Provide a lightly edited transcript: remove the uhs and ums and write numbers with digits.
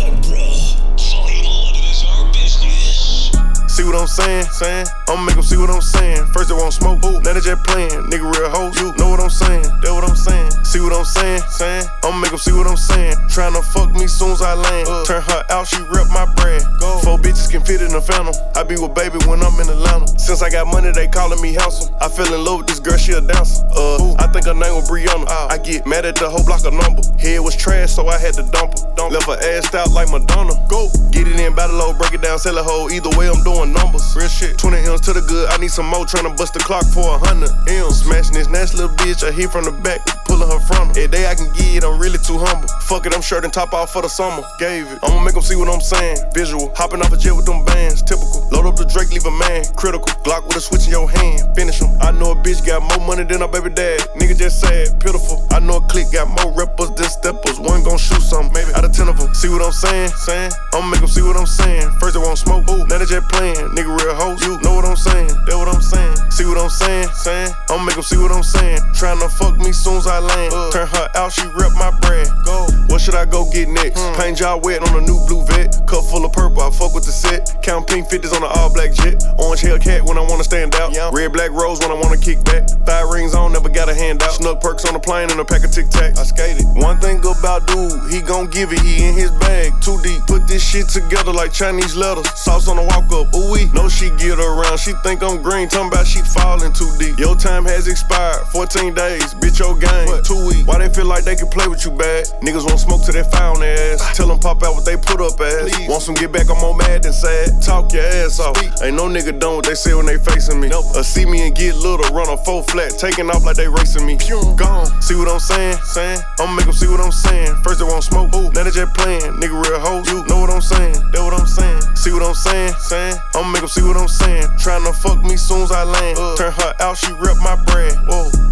See what I'm saying? I'ma make them see what I'm saying. First they won't smoke, ooh, now they just playing. Nigga real hoes, you know what I'm saying? That what I'm saying. See what I'm saying? I'ma make them see what I'm saying. Tryna fuck me soon as I land. Turn her out, she rep my brand. Go. 4 bitches can fit in a phantom. I be with baby when I'm in Atlanta. Since I got money, they calling me handsome. I fell in love with this girl, she a dancer. I think her name was Brianna. I get mad at the whole block of number. Head was trash, so I had to dump her. Left her ass out like Madonna. Go. Get it in, battle low, break it down, sell it whole. Either way, I'm doing numbers. Real shit. 20 M's to the good, I need some more. Tryna bust the clock for 100 M's. Smashing this nasty little bitch, I hit from the back, pulling her from her. Every day I can get it, I'm really too humble. Fuck it, I'm shirt and top off for the summer. Gave it. I'ma make them see what I'm saying. Visual. Hopping off a jet with them bands. Typical. Load up the Drake, leave a man. Critical. Glock with a switch in your hand. Finish him. I know a bitch got more money than her baby dad. Nigga just sad, pitiful. I know a clique got more rappers than steppers. One gon' shoot something, maybe out of 10 of them. See what I'm saying? I'ma make them see what I'm saying. First they won't smoke, ooh, now they just playing. Nigga real hoes, you know what I'm saying? That what I'm saying. See what I'm saying? I'ma make them see what I'm saying. Tryna fuck me soon as I land. Turn her out, she rep my brand. Go. What should I go get next? Paint job wet on a new blue vet. Cup full of purple, I fuck with the set. Count pink 50s on the all black jet. Orange Hellcat when I wanna stand out. Red black rose when I wanna kick back. 5 rings on, never got a hand out. Snuck perks on the plane and a pack of Tic Tacs. I skated. One thing about dude, he gon' give it, he in his bag. Too deep. Put this shit together like Chinese letters. Sauce on the walk up, ooh wee. No, she get around, she think I'm green. Talking about she falling too deep. Your time has expired, 14 days. Bitch, your game, 2 weeks. Why they feel like they can play with you bad? Niggas won't smoke till they found their ass. Tell them pop out what they put up as. Please. Want some get back, I'm more mad than sad. Talk your ass off. Ain't no nigga done what they say when they facing me. Or see me and get little, run a 4 flat, taking off like they racing me. Gone. See what I'm saying? I'ma make them see what I'm saying. First they won't smoke, ooh, now they just playing. Nigga real hoes, you know what I'm saying? That what I'm saying. See what I'm saying? I'ma make them see what I'm saying. Tryna fuck me soon as I land. Turn her out, she rep my brand. Whoa.